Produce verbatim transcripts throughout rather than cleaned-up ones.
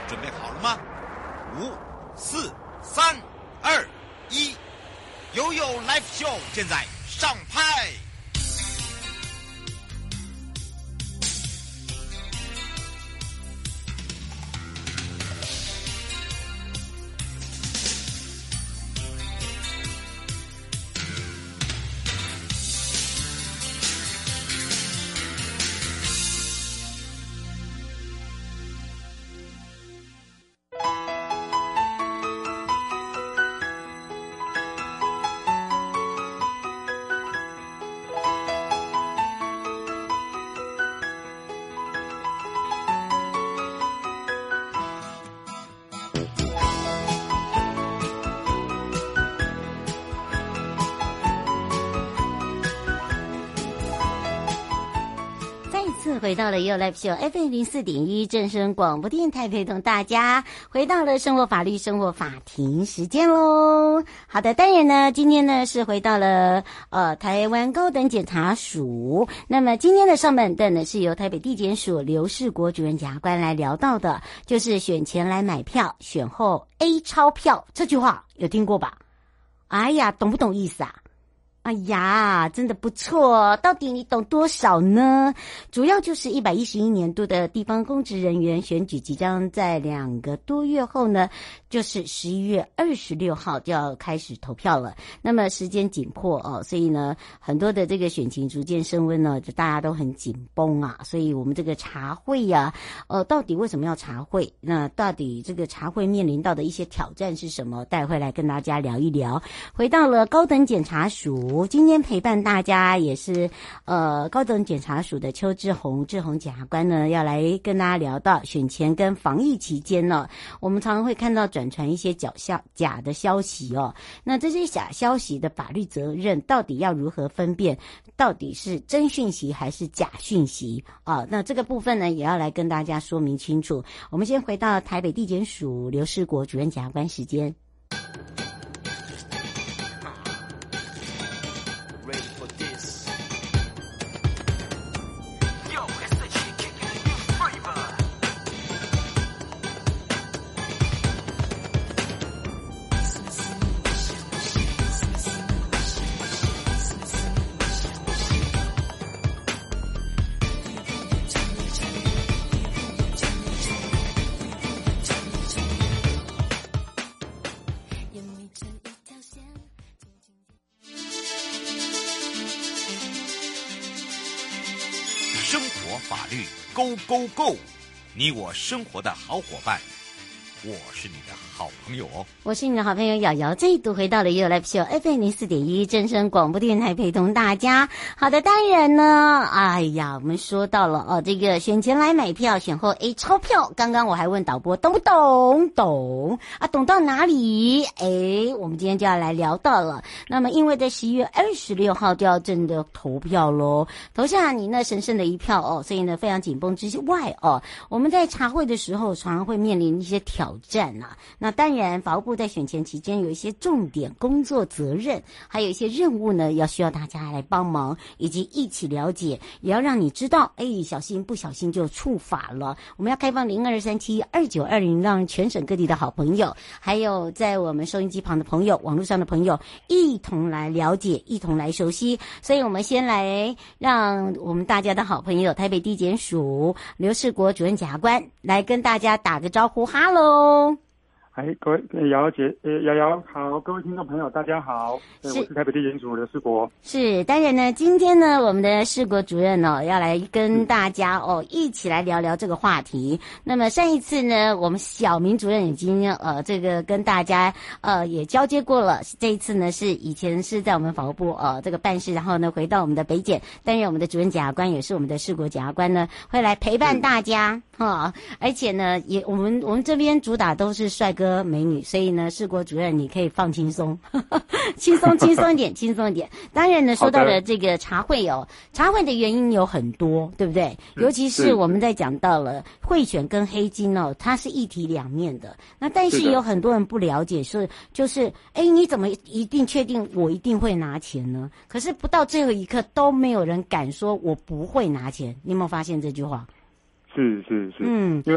准备好了吗？五、四、三、二、一，悠悠 Live Show 现在上拍。 回到了悠悠 Live Show F M 零四点一正声广播电台，陪同大家回到了生活法律生活法庭时间喽。好的，当然呢，今天呢是回到了呃台湾高等检察署。那么今天的上半段呢是由台北地检署刘世国主任检察官来聊到的，就是选前来买票，选后 A 钞票，这句话有听过吧？哎呀，懂不懂意思啊？哎呀，真的不错，到底你懂多少呢？主要就是一百一十一年度的地方公职人员选举即将在两个多月后呢，就是十一月二十六号就要开始投票了。那么时间紧迫哦，所以呢，很多的这个选情逐渐升温呢，就大家都很紧绷啊。所以我们这个茶会呀、啊，呃，到底为什么要茶会？那到底这个茶会面临到的一些挑战是什么？待会来跟大家聊一聊。回到了高等检察署。今天陪伴大家也是呃高等检察署的邱志宏志宏检察官呢，要来跟大家聊到选前跟防疫期间呢，我们常常会看到转传一些假消假的消息哦。那这些假消息的法律责任到底要如何分辨？到底是真讯息还是假讯息啊？那这个部分呢，也要来跟大家说明清楚。我们先回到台北地检署刘世国主任检察官时间。 Go Go Go！ 你我生活的好伙伴，我是你的好朋友哦。 我是你的好朋友瑶瑶，这一度回到了悠悠 Live Show F M 零四点一正声广播电台，陪同大家。好的，当然呢，哎呀，我们说到了哦，这个选前来买票，选后 A 钞票。刚刚我还问导播懂不懂？懂啊，懂到哪里？哎，我们今天就要来聊到了。那么，因为在十一月二十六号就要真的投票喽，投下你那神圣的一票哦，所以呢，非常紧绷之外哦，我们在茶会的时候常常会面临一些挑战啊。那当然，法务部在选前期间有一些重点工作责任，还有一些任务呢，要需要大家来帮忙，以及一起了解，也要让你知道，哎，小心不小心就触法了。我们要开放零二三七二九二零，让全省各地的好朋友，还有在我们收音机旁的朋友、网络上的朋友，一同来了解，一同来熟悉。所以我们先来让我们大家的好朋友，台北地检署刘世国主任检察官来跟大家打个招呼，哈喽。 哎，各位瑶瑶姐，呃，瑶瑶好，各位听众朋友，大家好，我是台北地检署刘世国。 是，当然呢，今天呢，我们的世国主任哦，要来跟大家哦一起来聊聊这个话题。那么上一次呢，我们小明主任已经呃这个跟大家呃也交接过了。这一次呢，是以前是在我们法务部呃这个办事，然后呢回到我们的北检，担任我们的主任检察官，也是我们的世国检察官呢，会来陪伴大家哈、哦。而且呢，也我们我们这边主打都是帅哥美女，所以呢，世国主任你可以放轻松，轻松轻松一点，轻松一点。当然呢，说到了这个茶会哦，茶会的原因有很多，对不对？尤其是我们在讲到了贿选跟黑金哦，它是一体两面的。那但是有很多人不了解，是就是哎，你怎么一定确定我一定会拿钱呢？可是不到最后一刻都没有人敢说我不会拿钱。你有没有发现这句话？ 是是是， 嗯， 因为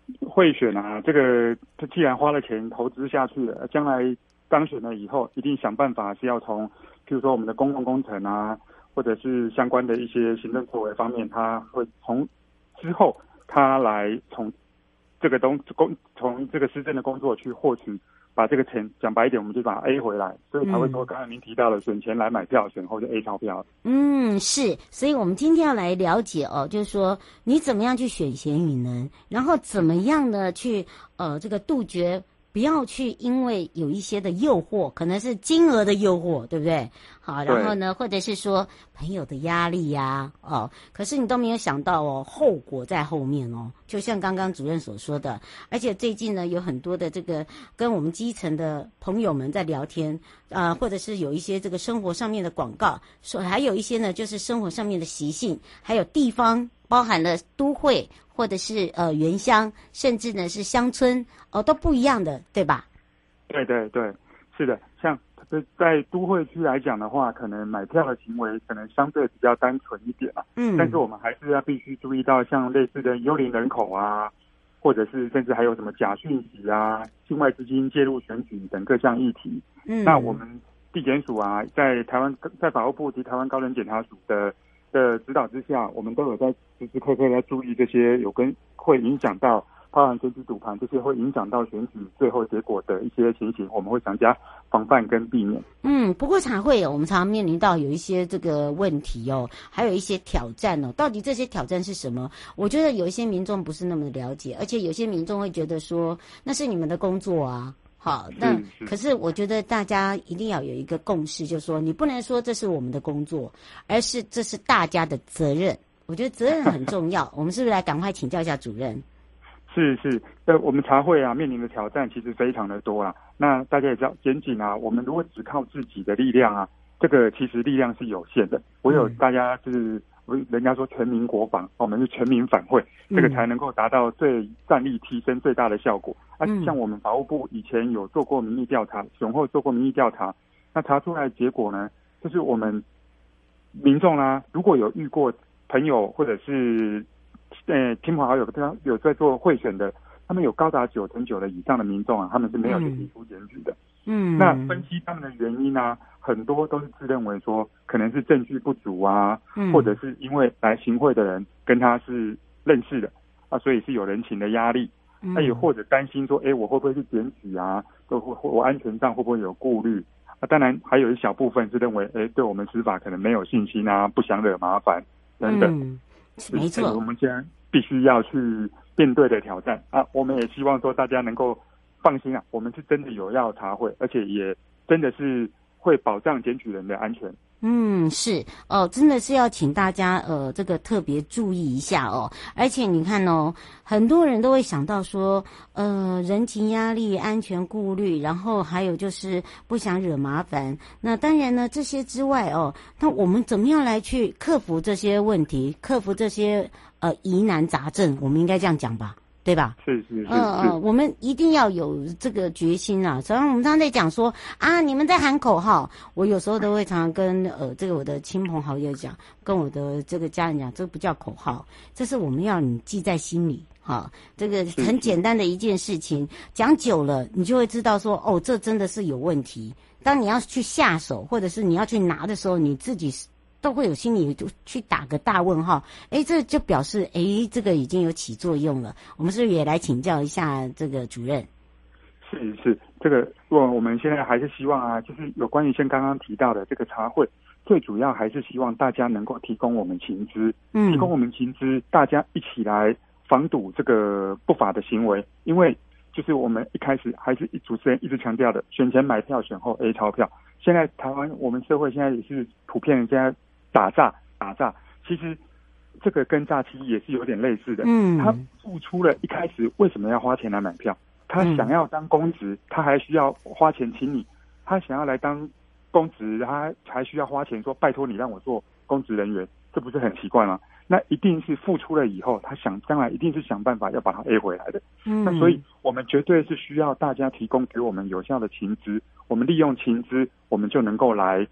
贿选啊，这个他既然花了钱投资下去了，将来当选了以后，一定想办法是要从，譬如说我们的公共工程啊，或者是相关的一些行政作为方面，他会从之后他来从这个东工从这个施政的工作去获取。把这个钱讲白一点，我们就把它 A 回来，所以才会说刚才您提到了选前来买票，选后就 A 钞票。 嗯，是，所以我们今天要来了解哦，就是说你怎么样去选贤与能，然后怎么样呢去呃这个杜绝。不要去因为有一些的诱惑，可能是金额的诱惑，对不对？好，然后呢，或者是说朋友的压力呀、啊，哦，可是你都没有想到哦，后果在后面哦。就像刚刚主任所说的，而且最近呢，有很多的这个跟我们基层的朋友们在聊天啊、呃，或者是有一些这个生活上面的广告，说还有一些呢，就是生活上面的习性，还有地方。包含了都会或者是呃原乡，甚至呢是乡村哦，都不一样的，对吧？ 对对对，是的。像在都会区来讲的话，可能买票的行为可能相对比较单纯一点啦。嗯，但是我们还是要必须注意到，像类似的幽灵人口啊，或者是甚至还有什么假讯息啊、境外资金介入选举等各项议题。嗯，那我们地检署啊，在台湾在法务部及台湾高等检察署的。的指导之下，我们都有在时时刻刻在注意这些有跟会影响到包含选举赌盘这些会影响到选举最后结果的一些情形，我们会强加防范跟避免。 嗯，不过茶会我们常常面临到有一些这个问题哦，还有一些挑战哦。到底这些挑战是什么？我觉得有一些民众不是那么了解，而且有些民众会觉得说那是你们的工作啊。好，那可是我觉得大家一定要有一个共识，就是说你不能说这是我们的工作，而是这是大家的责任。我觉得责任很重要。我们是不是来赶快请教一下主任？ 是是，呃，我们茶会啊面临的挑战其实非常的多啦。那大家也知道，检警啊，我们如果只靠自己的力量啊，这个其实力量是有限的。唯有大家是。人家说全民国防，我们是全民反贿，这个才能够达到最战力提升最大的效果。啊，像我们法务部以前有做过民意调查，选后做过民意调查，那查出来的结果呢，就是我们民众啊，如果有遇过朋友或者是呃亲朋好友有在做贿选的，他们有高达九成九的以上的民众啊，他们是没有去提出检举的。嗯，那分析他们的原因啊，很多都是自认为说可能是证据不足啊，嗯、或者是因为来行贿的人跟他是认识的啊，所以是有人情的压力。那、嗯、也或者担心说，哎，我会不会去检举啊？会我安全上会不会有顾虑？啊，当然还有一小部分是认为，哎，对我们司法可能没有信心啊，不想惹麻烦等等。 嗯，没错， 我们现在必须要去面对的挑战啊，我们也希望说大家能够。放心啊，我们是真的有要查会，而且也真的是会保障检举人的安全。 嗯，是哦，真的是要请大家呃，这个特别注意一下哦。而且你看哦，很多人都会想到说，呃，人情压力、安全顾虑，然后还有就是不想惹麻烦。那当然呢，这些之外哦，那我们怎么样来去克服这些问题，克服这些呃疑难杂症？我们应该这样讲吧。对吧？ 是是是， 嗯嗯，我们一定要有这个决心啊！常常我们常常在讲说啊，你们在喊口号，我有时候都会常常跟呃这个我的亲朋好友讲，跟我的这个家人讲，这不叫口号，这是我们要你记在心里哈。这个很简单的一件事情，讲久了，你就会知道说，哦，这真的是有问题。当你要去下手，或者是你要去拿的时候，你自己都会有心里就去打个大问号，哎，这就表示哎，这个已经有起作用了。我们是不是也来请教一下这个主任？ 是是，这个我我们现在还是希望啊，就是有关于像刚刚提到的这个茶会，最主要还是希望大家能够提供我们情资，嗯，提供我们情资，大家一起来防堵这个不法的行为，因为就是我们一开始还是主持人一直强调的，选前买票，选后 A 钞票。现在台湾我们社会现在也是普遍现在打诈打诈，其实这个跟诈欺也是有点类似的。嗯，他付出了一开始为什么要花钱来买票？他想要当公职，他还需要花钱请你；他想要来当公职，他还需要花钱说拜托你让我做公职人员，这不是很奇怪吗？那一定是付出了以后，他想将来一定是想办法要把它 A 回来的。嗯，那所以我们绝对是需要大家提供给我们有效的情资，我们利用情资，我们就能够来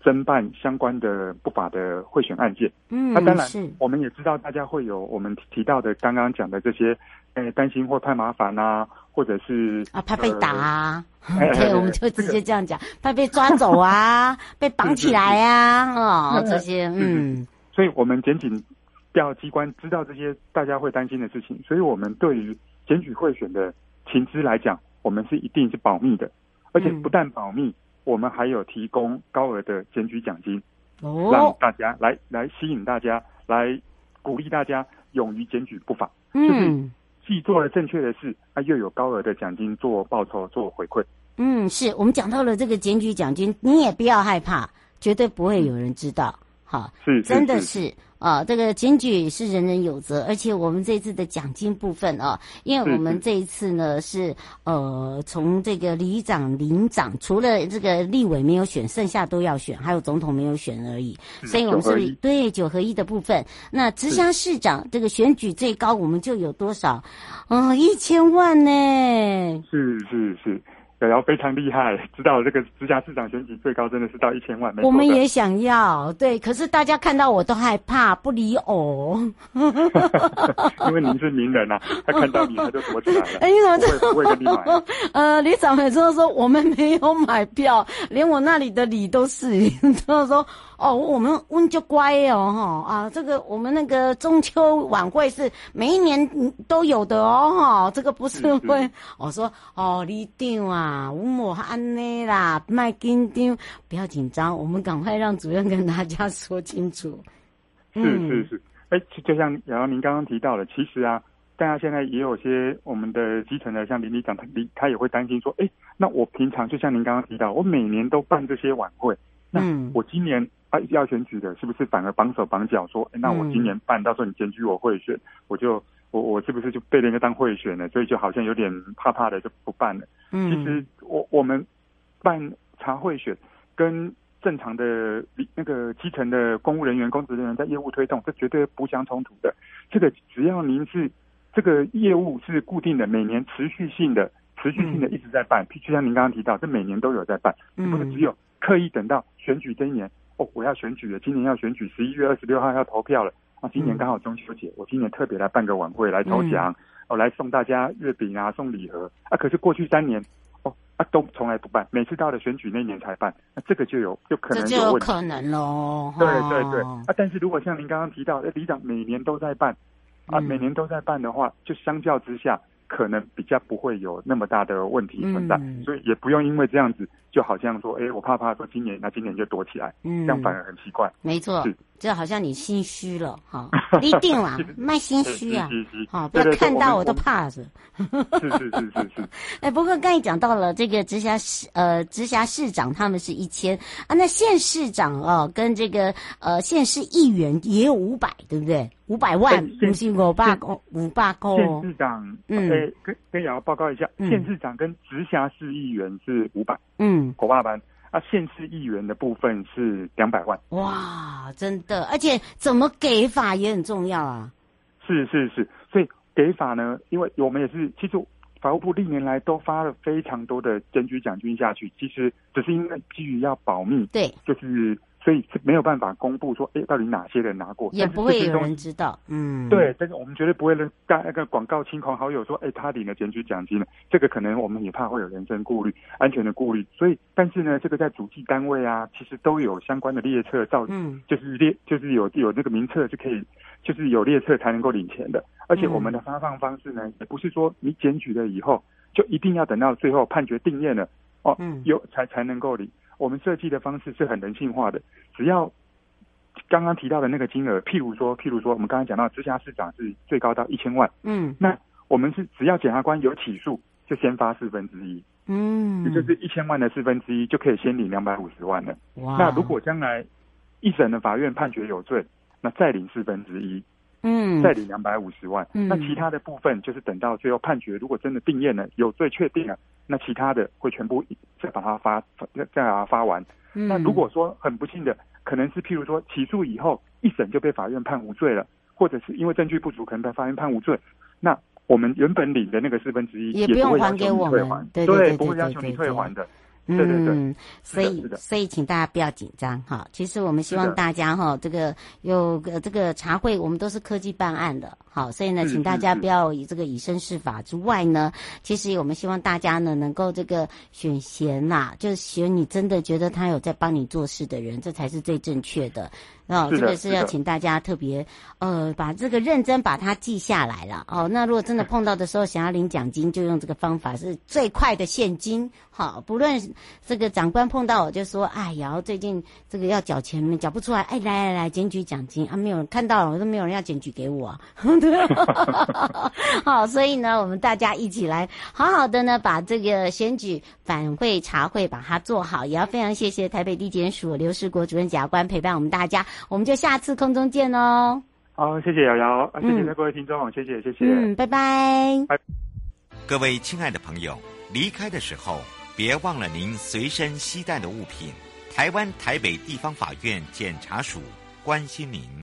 侦办相关的不法的贿选案件。 嗯， 那当然是我们也知道大家会有我们提到的刚刚讲的这些，呃，担心或怕麻烦啊，或者是啊，怕被打啊， 呃、 对，我们就直接这样讲，怕被抓走啊，被绑起来啊，哦，这些，嗯， 所以我们检警调机关知道这些大家会担心的事情，所以我们对于检举贿选的情资来讲，我们是一定是保密的，而且不但保密，嗯、我们还有提供高额的检举奖金，哦，让大家来来吸引大家，来鼓励大家勇于检举不法，嗯，就是既做了正确的事，啊，又有高额的奖金做报酬做回馈。 嗯，是我们讲到了这个检举奖金，你也不要害怕，绝对不会有人知道。好， 是真的是啊，这个检举是人人有责，而且我们这次的奖金部分啊，因为我们这一次呢是呃从这个里长、邻长，除了这个立委没有选，剩下都要选，还有总统没有选而已，所以我们是对九合一的部分。那直辖市长这个选举最高，我们就有多少？哦，一千万呢！ 是是是。对，然后非常厉害，知道这个直辖市长选举最高真的是到一千万， 我们也想要，对，可是大家看到我都害怕，不理我。 因为您是名人啊，他看到你他就躲起来了。 哎，你怎么这不会跟你买？ 呃，里长每次都说我们没有买票，连我那里的里都是，都说哦，我们我们就乖哦，哈啊，这个我们那个中秋晚会是每一年都有的哦，哈，这个不是会，是是我说哦，里长啊。啊，我莫安呢啦，卖紧张，不要紧张，我们赶快让主任跟大家说清楚。 是是是，哎、欸，就像然后您刚刚提到的，其实啊，大家现在也有些我们的基层的，像林里长，他他也会担心说，哎、欸，那我平常就像您刚刚提到，我每年都办这些晚会，那我今年啊要选举的，是不是反而绑手绑脚说，欸、那我今年办，到时候你检举我贿选，我就。我我是不是就被人家当贿选了？所以就好像有点怕怕的，就不办了。嗯，其实我我们办查贿选，跟正常的那个基层的公务人员、公职人员在业务推动，这绝对不相冲突的。这个只要您是这个业务是固定的，每年持续性的、持续性的一直在办，就像您刚刚提到，这每年都有在办，嗯，不是只有刻意等到选举这一年哦，我要选举了，今年要选举，十一月二十六号要投票了。啊，今年刚好中秋节，我今年特别来办个晚会来抽奖，嗯、哦，来送大家月饼啊，送礼盒啊。可是过去三年，哦啊都从来不办，每次到了选举那年才办，那这个就有就可能有问题， 这就有可能喽。 对对对，啊，但是如果像您刚刚提到，里长每年都在办，啊，嗯、每年都在办的话，就相较之下，可能比较不会有那么大的问题存在，嗯、所以也不用因为这样子，就好像说，哎，我怕怕说今年，那今年就躲起来，嗯、这样反而很奇怪。 没错。就好像你心虚了哈，一定啦，卖心虚啊，好，不要看到我都怕着。 是是是是是。 哎，不过刚才讲到了这个直辖市呃直辖市长他们是一千啊，那县市长哦跟这个呃县市议员也有五百，对不对？五百万，不是五百公五百公。 县市长，嗯，哎，跟跟瑶报告一下，县市长跟直辖市议员是五百，嗯，五百万。啊，县市议员的部分是两百万。 哇，真的，而且怎么给法也很重要啊。 是是是，所以给法呢，因为我们也是，其实法务部历年来都发了非常多的检举奖金下去，其实只是因为基于要保密， 对， 就是所以没有办法公布说，哎，到底哪些人拿过， 也不会有人知道。嗯， 对，但是我们绝对不会让那个广告亲朋好友说，哎，他领了检举奖金了，这个可能我们也怕会有人身顾虑、安全的顾虑，所以，但是呢，这个在主计单位啊，其实都有相关的列册，照，嗯，就是列，就是有有那个名册是可以，就是有列册才能够领钱的，而且我们的发放方式呢，也不是说你检举了以后就一定要等到最后判决定验了，哦，嗯，有才才能够领。我们设计的方式是很人性化的，只要刚刚提到的那个金额，譬如说，譬如说，我们刚刚讲到直辖市长是最高到一千万，嗯，那我们是只要检察官有起诉，就先发四分之一，嗯，也就是一千万的四分之一就可以先领两百五十万了。哇！那如果将来一审的法院判决有罪，那再领四分之一，嗯，再领两百五十万。嗯，那其他的部分就是等到最后判决，如果真的定验了有罪确定了。那其他的会全部再把它发，再把它发完。嗯、那如果说很不幸的，可能是譬如说起诉以后一审就被法院判无罪了，或者是因为证据不足，可能被法院判无罪，那我们原本领的那个四分之一也不用还给我们， 对，不会要求你退还的。 嗯， 对对对， 所以所以请大家不要紧张哈。其实我们希望大家哈，这个有个这个茶会，我们都是科技办案的，好，所以呢，请大家不要以这个以身试法之外呢，其实我们希望大家呢能够这个选贤呐、啊，就是选你真的觉得他有在帮你做事的人，这才是最正确的。哦，这个是要请大家特别呃把这个认真把它记下来了哦。那如果真的碰到的时候想要领奖金，就用这个方法是最快的现金。好，不论这个长官碰到我就说，哎呀，最近这个要缴钱缴不出来，哎，来来来，检举奖金啊，没有人看到了，我都没有人要检举给我、啊。好，所以呢，我们大家一起来好好的呢，把这个选举反会茶会把它做好，也要非常谢谢台北地检署刘世国主任检察官陪伴我们大家。我们就下次空中见哦。 好，谢谢瑶瑶，谢谢各位听众，谢谢谢谢。 嗯，拜拜。 拜。 各位亲爱的朋友，离开的时候别忘了您随身携带的物品。台湾台北地方法院检察署关心您。